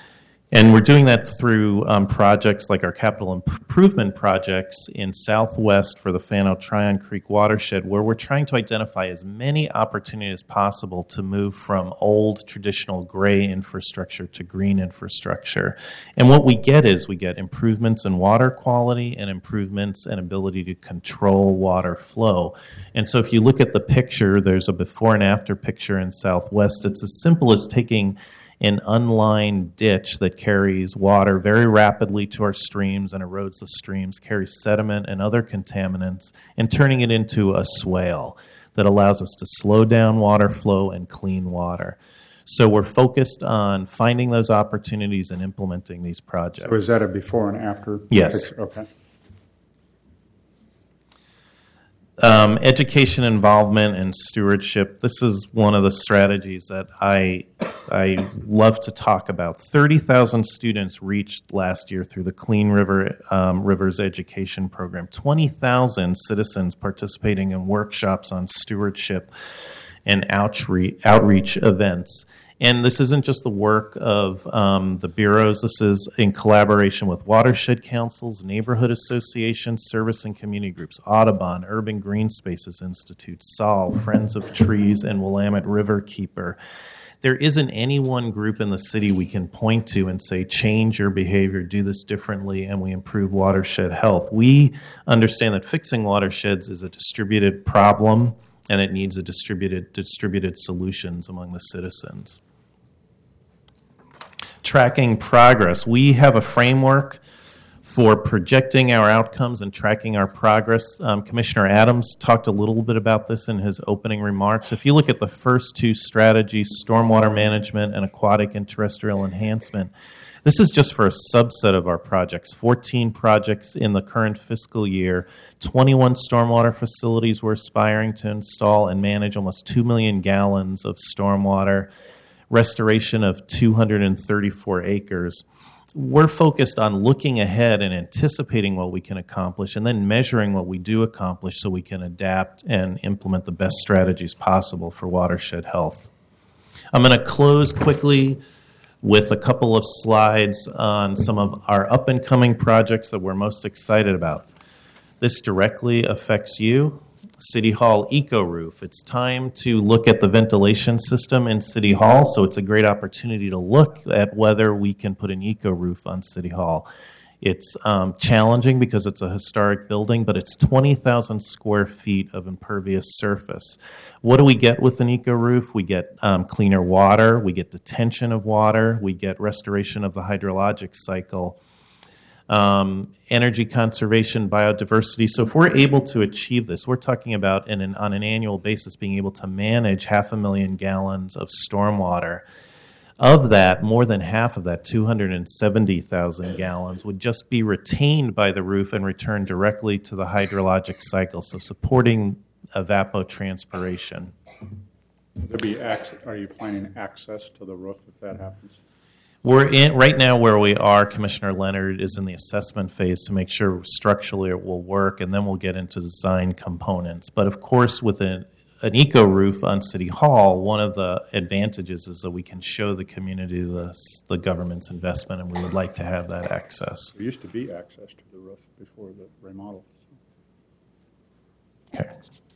And we're doing that through um, projects like our capital improvement projects in Southwest for the Fano Tryon Creek watershed, where we're trying to identify as many opportunities as possible to move from old traditional gray infrastructure to green infrastructure. And what we get is we get improvements in water quality and improvements in ability to control water flow. And so if you look at the picture, there's a before and after picture in Southwest. It's as simple as taking an unlined ditch that carries water very rapidly to our streams and erodes the streams, carries sediment and other contaminants, and turning it into a swale that allows us to slow down water flow and clean water. So we're focused on finding those opportunities and implementing these projects. So is that a before and after? Yes. picture? Okay. Um, education involvement and stewardship. This is one of the strategies that I I love to talk about. thirty thousand students reached last year through the Clean River um, Rivers Education Program. twenty thousand citizens participating in workshops on stewardship and outreach, outreach events. And this isn't just the work of um, the bureaus. This is in collaboration with watershed councils, neighborhood associations, service and community groups, Audubon, Urban Green Spaces Institute, S A L, Friends of Trees, and Willamette River Keeper. There isn't any one group in the city we can point to and say, change your behavior, do this differently, and we improve watershed health. We understand that fixing watersheds is a distributed problem, and it needs a distributed distributed solutions among the citizens. Tracking progress. We have a framework for projecting our outcomes and tracking our progress. Um, Commissioner Adams talked a little bit about this in his opening remarks. If you look at the first two strategies, stormwater management and aquatic and terrestrial enhancement, this is just for a subset of our projects. fourteen projects in the current fiscal year, twenty-one stormwater facilities we're aspiring to install and manage almost two million gallons of stormwater, restoration of two hundred thirty-four acres. We're focused on looking ahead and anticipating what we can accomplish and then measuring what we do accomplish so we can adapt and implement the best strategies possible for watershed health. I'm going to close quickly with a couple of slides on some of our up-and-coming projects that we're most excited about. This directly affects you. City Hall Eco Roof. It's time to look at the ventilation system in City Hall, so it's a great opportunity to look at whether we can put an eco roof on City Hall. It's um, challenging because it's a historic building, but it's twenty thousand square feet of impervious surface. What do we get with an eco roof? We get um, cleaner water, we get detention of water, we get restoration of the hydrologic cycle, Um, energy conservation, biodiversity. So if we're able to achieve this, we're talking about in an, on an annual basis being able to manage half a million gallons of stormwater. Of that, more than half of that, two hundred seventy thousand gallons, would just be retained by the roof and returned directly to the hydrologic cycle, so supporting evapotranspiration. There be access, are you planning access to the roof if that happens? We're in right now where we are. Commissioner Leonard is in the assessment phase to make sure structurally it will work, and then we'll get into design components. But of course, with an, an eco roof on City Hall, one of the advantages is that we can show the community the, the government's investment, and we would like to have that access. There used to be access to the roof before the remodel. Okay.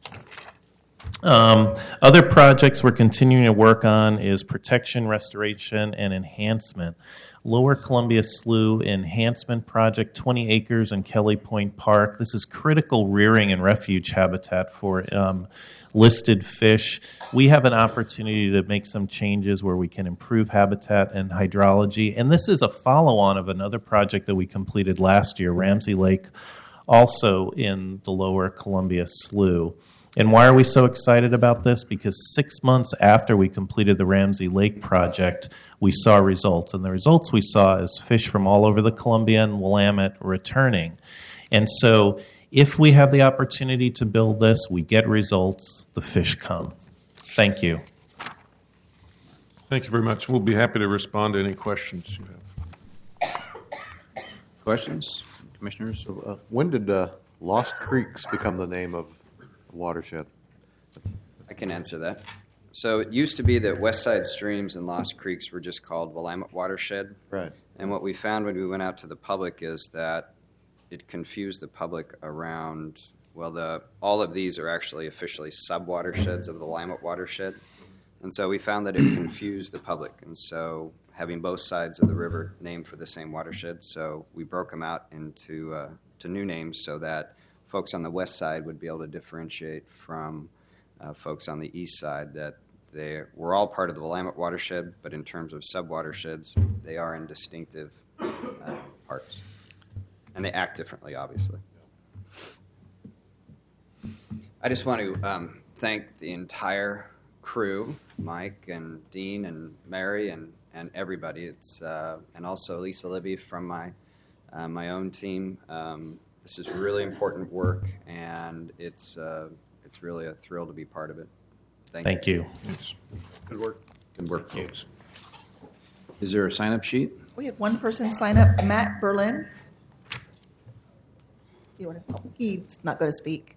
Um, other projects we're continuing to work on is protection, restoration, and enhancement. Lower Columbia Slough Enhancement Project, twenty acres in Kelly Point Park. This is critical rearing and refuge habitat for um, listed fish. We have an opportunity to make some changes where we can improve habitat and hydrology. And this is a follow-on of another project that we completed last year, Ramsey Lake, also in the Lower Columbia Slough. And why are we so excited about this? Because six months after we completed the Ramsey Lake project, we saw results. And the results we saw is fish from all over the Columbia and Willamette returning. And so if we have the opportunity to build this, we get results, the fish come. Thank you. Thank you very much. We'll be happy to respond to any questions you have. Questions, commissioners? So, uh, when did uh, Lost Creeks become the name of watershed? I can answer that. So it used to be that West Side Streams and Lost Creeks were just called Willamette Watershed. Right. And what we found when we went out to the public is that it confused the public around, well, the all of these are actually officially sub-watersheds of the Willamette Watershed. And so we found that it confused the public. And so having both sides of the river named for the same watershed, so we broke them out into uh, to new names so that folks on the west side would be able to differentiate from uh, folks on the east side, that they were all part of the Willamette watershed, but in terms of sub-watersheds, they are in distinctive uh, parts. And they act differently, obviously. I just want to um, thank the entire crew, Mike and Dean and Mary and, and everybody. It's uh, and also Lisa Libby from my uh, my own team. Um, this is really important work, and it's uh, it's really a thrill to be part of it. Thank, Thank you. Good work. Good work, folks. Is there a sign-up sheet? We had one person sign up, Matt Berlin. You want to, he's not going to speak.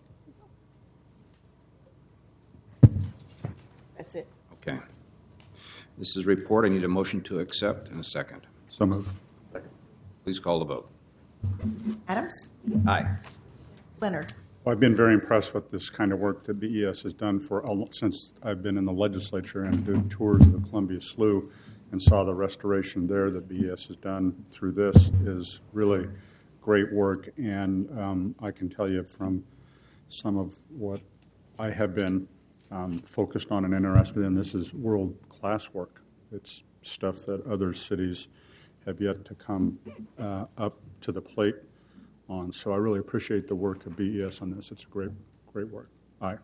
That's it. Okay. This is a report. I need a motion to accept and a second. So move. Please call the vote. Adams? Aye. Leonard? Well, I've been very impressed with this kind of work that B E S has done for a- since I've been in the legislature and did tours of the Columbia Slough and saw the restoration there that B E S has done through this is really great work. And um, I can tell you from some of what I have been um, focused on and interested in, this is world-class work. It's stuff that other cities have yet to come uh, up to the plate on. So I really appreciate the work of B E S on this. It's a great, great work. Aye.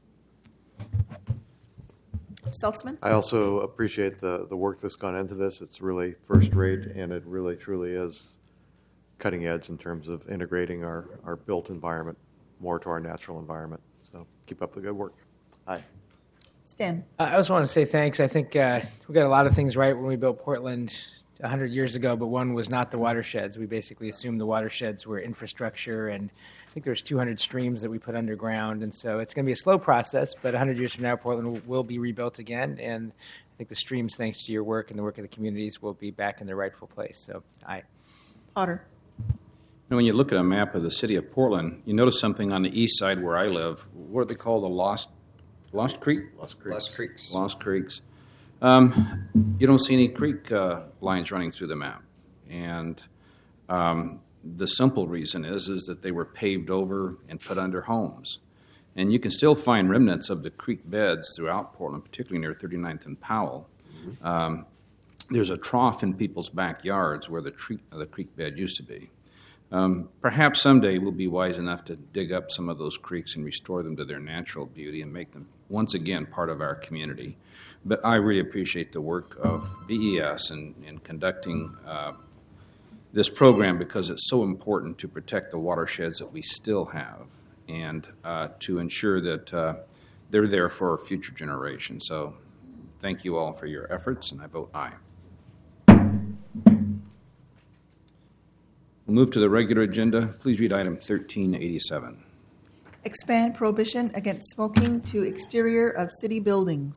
Seltzman? I also appreciate the, the work that's gone into this. It's really first rate, and it really, truly is cutting edge in terms of integrating our, our built environment more to our natural environment. So keep up the good work. Aye. Stan? Uh, I just want to say thanks. I think uh, we got a lot of things right when we built Portland one hundred years ago, but one was not the watersheds. We basically assumed the watersheds were infrastructure, and I think there's two hundred streams that we put underground, and so it's going to be a slow process, but one hundred years from now, Portland will, will be rebuilt again, and I think the streams, thanks to your work and the work of the communities, will be back in their rightful place. So, aye. Potter? Now, when you look at a map of the city of Portland, you notice something on the east side where I live. What do they call the Lost Lost Creek? Lost Creeks. Lost Creeks. Lost Creeks. Um, you don't see any creek uh, lines running through the map. And um, the simple reason is, is that they were paved over and put under homes. And you can still find remnants of the creek beds throughout Portland, particularly near thirty-ninth and Powell. Mm-hmm. Um, there's a trough in people's backyards where the, tree, uh, the creek bed used to be. Um, perhaps someday we'll be wise enough to dig up some of those creeks and restore them to their natural beauty and make them once again part of our community. But I really appreciate the work of B E S in, in conducting uh, this program because it's so important to protect the watersheds that we still have and uh, to ensure that uh, they're there for future generations. So thank you all for your efforts, and I vote aye. We'll move to the regular agenda. Please read item thirteen eighty-seven. Expand prohibition against smoking to exterior of city buildings.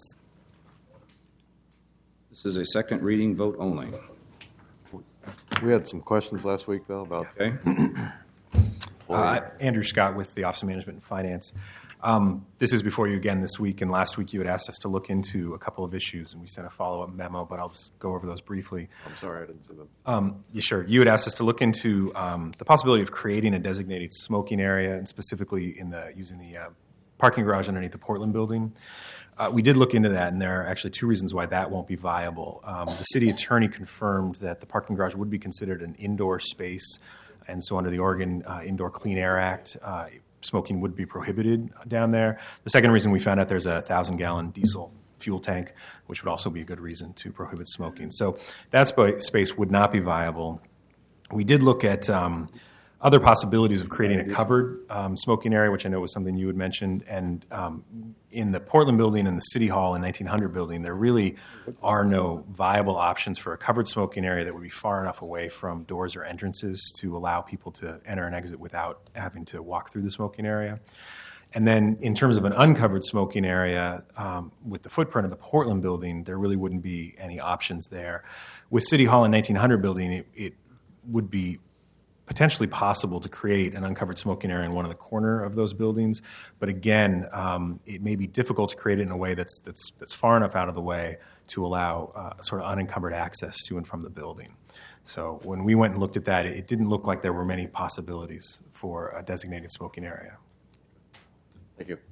This is a second reading, vote only. We had some questions last week, though, about... Okay. Uh, Andrew Scott with the Office of Management and Finance. Um, this is before you again this week, and last week you had asked us to look into a couple of issues, and we sent a follow-up memo, but I'll just go over those briefly. I'm sorry, I didn't see them. Um, yeah, sure. You had asked us to look into um, the possibility of creating a designated smoking area, and specifically in the using the uh, parking garage underneath the Portland building. Uh, we did look into that, and there are actually two reasons why that won't be viable. Um, the city attorney confirmed that the parking garage would be considered an indoor space, and so under the Oregon uh, Indoor Clean Air Act, uh, smoking would be prohibited down there. The second reason we found out there's a thousand-gallon diesel fuel tank, which would also be a good reason to prohibit smoking. So that sp- space would not be viable. We did look at um, other possibilities of creating a covered um, smoking area, which I know was something you had mentioned. And um, in the Portland building and the City Hall and nineteen hundred building, there really are no viable options for a covered smoking area that would be far enough away from doors or entrances to allow people to enter and exit without having to walk through the smoking area. And then in terms of an uncovered smoking area, um, with the footprint of the Portland building, there really wouldn't be any options there. With City Hall and nineteen hundred building, it, it would be potentially possible to create an uncovered smoking area in one of the corner of those buildings, but again, um, it may be difficult to create it in a way that's that's that's far enough out of the way to allow uh, sort of unencumbered access to and from the building. So when we went and looked at that, it didn't look like there were many possibilities for a designated smoking area. Thank you.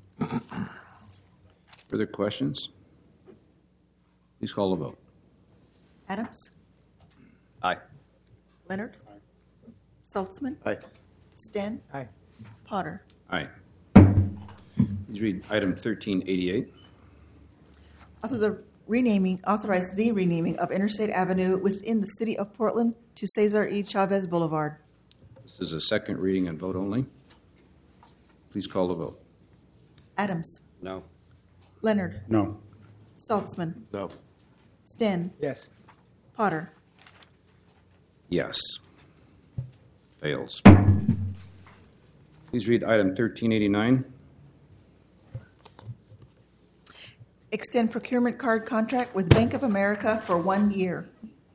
Further questions? Please call the vote. Adams? Aye. Leonard? Saltzman? Aye. Stan? Aye. Potter? Aye. Please read item thirteen eighty-eight. Author the renaming, authorize the renaming of Interstate Avenue within the city of Portland to Cesar E. Chavez Boulevard. This is a second reading and vote only. Please call the vote. Adams. No. Leonard. No. Saltzman. No. Sten. Yes. Potter. Yes. Fails. Please read item thirteen eighty-nine. Extend procurement card contract with Bank of America for one year.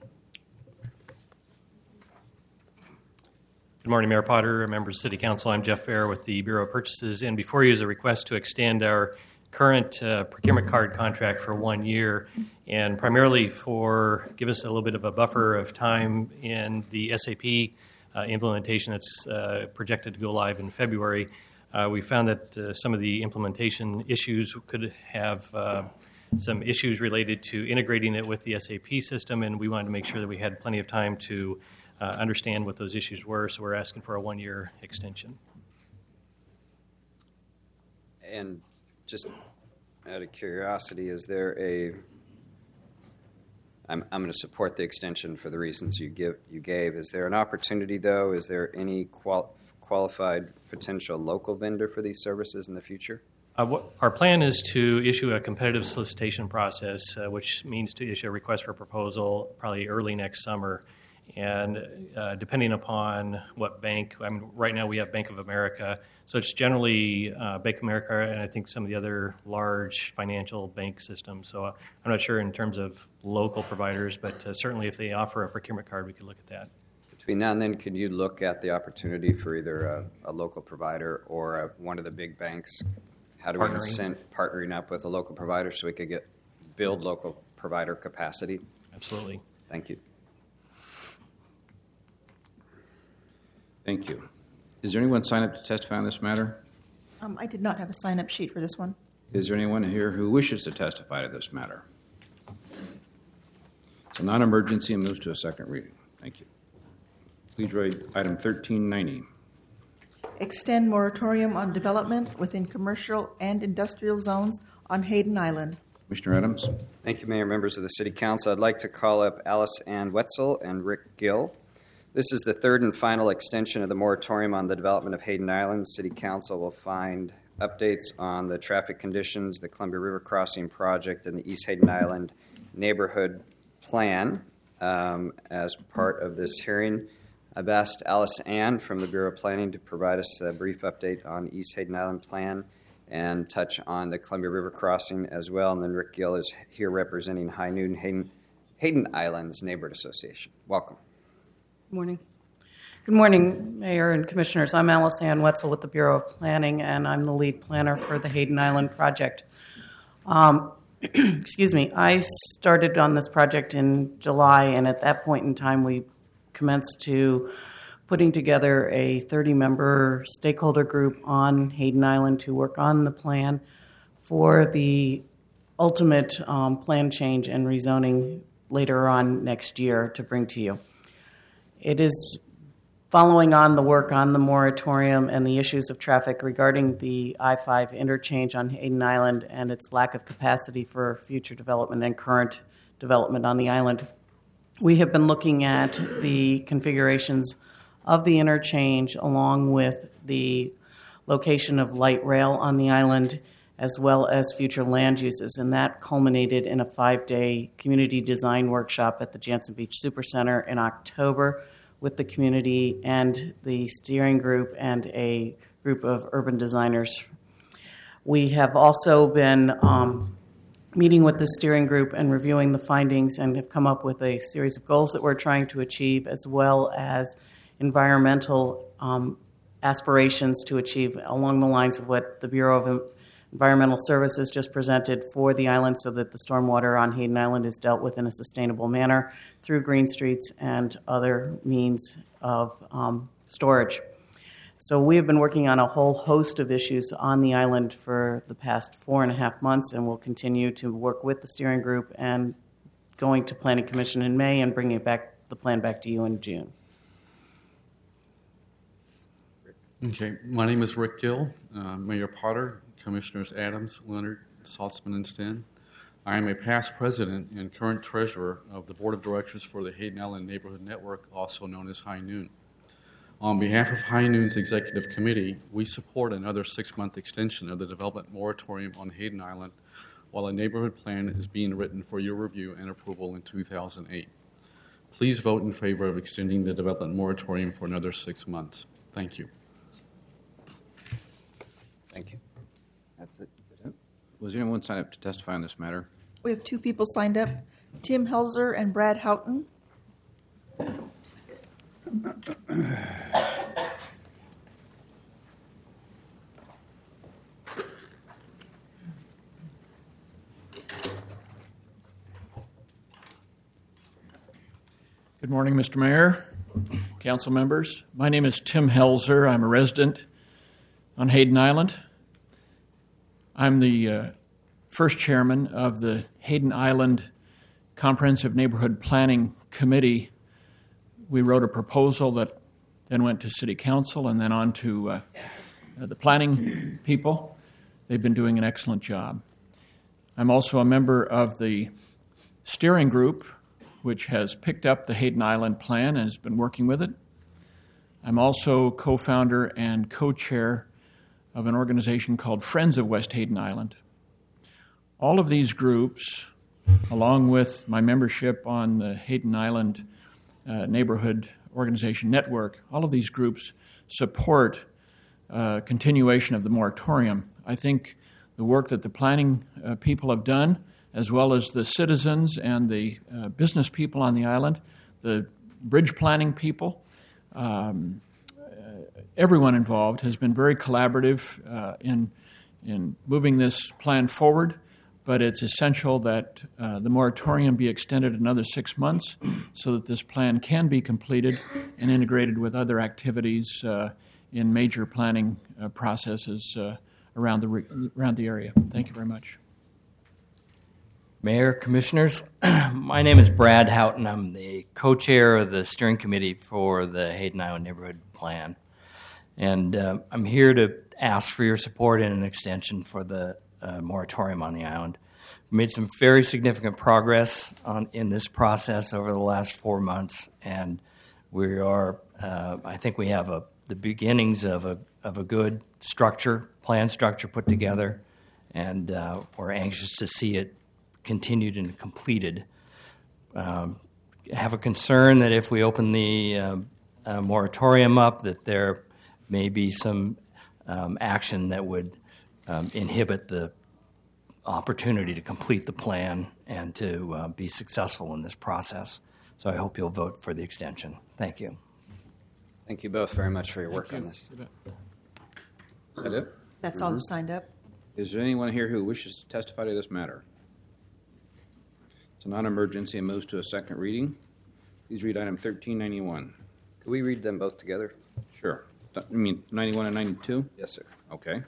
Good morning, Mayor Potter, members of City Council. I'm Jeff Fair with the Bureau of Purchases, and before you is a request to extend our current uh, procurement card contract for one year, and primarily for give us a little bit of a buffer of time in the S A P uh, implementation that's uh, projected to go live in February. Uh, we found that uh, some of the implementation issues could have uh, some issues related to integrating it with the S A P system, and we wanted to make sure that we had plenty of time to uh, understand what those issues were, so we're asking for a one-year extension. And just out of curiosity, is there a, I'm, I'm going to support the extension for the reasons you give you gave. Is there an opportunity, though? Is there any qual, qualified potential local vendor for these services in the future? Uh, what, our plan is to issue a competitive solicitation process, uh, which means to issue a request for proposal probably early next summer. And uh, depending upon what bank, I mean, right now we have Bank of America, so it's generally uh, Bank of America and I think some of the other large financial bank systems. So uh, I'm not sure in terms of local providers, but uh, certainly if they offer a procurement card, we could look at that. Between now and then, could you look at the opportunity for either a, a local provider or a, one of the big banks? How do we Partnering. incent partnering up with a local provider so we could get build local provider capacity? Absolutely. Thank you. Thank you. Is there anyone signed up to testify on this matter? Um, I did not have a sign-up sheet for this one. Is there anyone here who wishes to testify to this matter? It's a non-emergency and moves to a second reading. Thank you. Please read item thirteen ninety. Extend moratorium on development within commercial and industrial zones on Hayden Island. Commissioner Adams. Thank you, Mayor, members of the City Council. I'd like to call up Alice Ann Wetzel and Rick Gill. This is the third and final extension of the moratorium on the development of Hayden Island. City Council will find updates on the traffic conditions, the Columbia River Crossing project, and the East Hayden Island neighborhood plan um, as part of this hearing. I've asked Alice Ann from the Bureau of Planning to provide us a brief update on East Hayden Island plan and touch on the Columbia River Crossing as well. And then Rick Gill is here representing High Noon Hayden, Hayden Islands Neighborhood Association. Welcome. Good morning. Good morning, Mayor and Commissioners. I'm Alice Ann Wetzel with the Bureau of Planning, and I'm the lead planner for the Hayden Island project. Um, excuse me. I started on this project in July, and at that point in time, we commenced to putting together a thirty-member stakeholder group on Hayden Island to work on the plan for the ultimate um, plan change and rezoning later on next year to bring to you. It is following on the work on the moratorium and the issues of traffic regarding the I five interchange on Hayden Island and its lack of capacity for future development and current development on the island. We have been looking at the configurations of the interchange along with the location of light rail on the island as well as future land uses, and that culminated in a five-day community design workshop at the Jantzen Beach Supercenter in October with the community and the steering group and a group of urban designers. We have also been um, meeting with the steering group and reviewing the findings and have come up with a series of goals that we're trying to achieve as well as environmental um, aspirations to achieve along the lines of what the Bureau of Environmental Services just presented for the island so that the stormwater on Hayden Island is dealt with in a sustainable manner through green streets and other means of um, storage. So we have been working on a whole host of issues on the island for the past four and a half months, and we'll continue to work with the steering group and going to Planning Commission in May and bringing it back the plan back to you in June. Okay, my name is Rick Gill, uh, Mayor Potter, Commissioners Adams, Leonard, Saltzman, and Sten. I am a past president and current treasurer of the Board of Directors for the Hayden Island Neighborhood Network, also known as High Noon. On behalf of High Noon's Executive Committee, we support another six-month extension of the development moratorium on Hayden Island while a neighborhood plan is being written for your review and approval in two thousand eight. Please vote in favor of extending the development moratorium for another six months. Thank you. Thank you. That's it. Was anyone signed up to testify on this matter? We have two people signed up, Tim Helzer and Brad Houghton. Good morning, Mister Mayor, council members. My name is Tim Helzer. I'm a resident on Hayden Island. I'm the uh, first chairman of the Hayden Island Comprehensive Neighborhood Planning Committee. We wrote a proposal that then went to City Council and then on to uh, the planning people. They've been doing an excellent job. I'm also a member of the steering group, which has picked up the Hayden Island plan and has been working with it. I'm also co-founder and co-chair of an organization called Friends of West Hayden Island. All of these groups, along with my membership on the Hayden Island uh, Neighborhood Organization Network, all of these groups support uh, continuation of the moratorium. I think the work that the planning uh, people have done, as well as the citizens and the uh, business people on the island, the bridge planning people, um, uh, everyone involved has been very collaborative uh, in, in moving this plan forward, but it's essential that uh, the moratorium be extended another six months so that this plan can be completed and integrated with other activities uh, in major planning uh, processes uh, around the, re- around the area. Thank you very much. Mayor, Commissioners, my name is Brad Houghton. I'm the co-chair of the steering committee for the Hayden Island Neighborhood Plan. And uh, I'm here to ask for your support in an extension for the uh, moratorium on the island. We made some very significant progress on, in this process over the last four months, and we are, uh, I think we have a, the beginnings of a, of a good structure, plan structure put together, and uh, we're anxious to see it continued and completed. Um, have a concern that if we open the uh, uh, moratorium up, that there may be some um, action that would um, inhibit the opportunity to complete the plan and to uh, be successful in this process. So I hope you'll vote for the extension. Thank you. Thank you both very much for your work Thank on you. this. Is that it? That's all who signed up. Is there anyone here who wishes to testify to this matter? It's a non-emergency and moves to a second reading. Please read item thirteen ninety-one. Could we read them both together? Sure. You mean ninety-one and ninety-two? Yes, sir. Okay.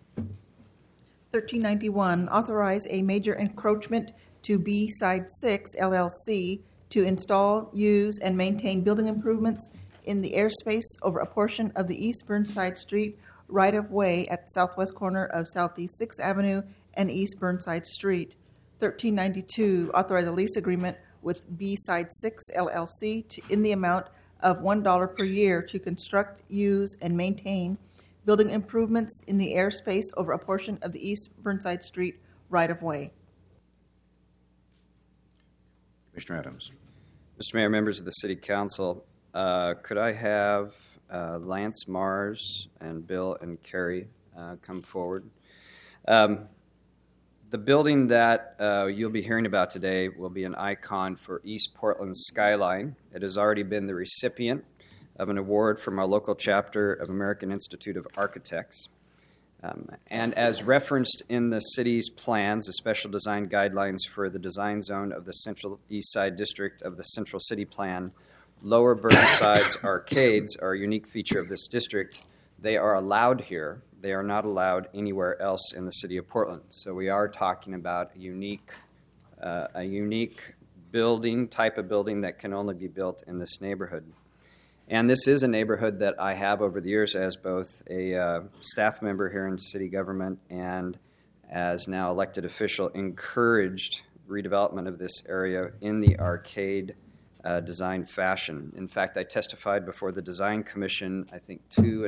thirteen ninety-one, authorize a major encroachment to B-Side six L L C to install, use, and maintain building improvements in the airspace over a portion of the East Burnside Street right-of-way at the southwest corner of Southeast sixth Avenue and East Burnside Street. thirteen ninety-two, authorize a lease agreement with B-Side six L L C to, in the amount of one dollar per year to construct, use, and maintain building improvements in the airspace over a portion of the East Burnside Street right-of-way. Commissioner Adams. Mister Mayor, members of the City Council, uh, could I have uh, Lance Mars and Bill and Carrie uh, come forward? Um, The building that uh, you'll be hearing about today will be an icon for East Portland's skyline. It has already been the recipient of an award from our local chapter of American Institute of Architects. Um, and as referenced in the city's plans, the special design guidelines for the design zone of the Central East Side District of the Central City Plan, Lower Burnside's arcades are a unique feature of this district. They are allowed here. They are not allowed anywhere else in the city of Portland. So we are talking about a unique, uh, a unique building, type of building that can only be built in this neighborhood. And this is a neighborhood that I have over the years as both a uh, staff member here in city government and as now elected official encouraged redevelopment of this area in the arcade uh, design fashion. In fact, I testified before the Design Commission, I think, two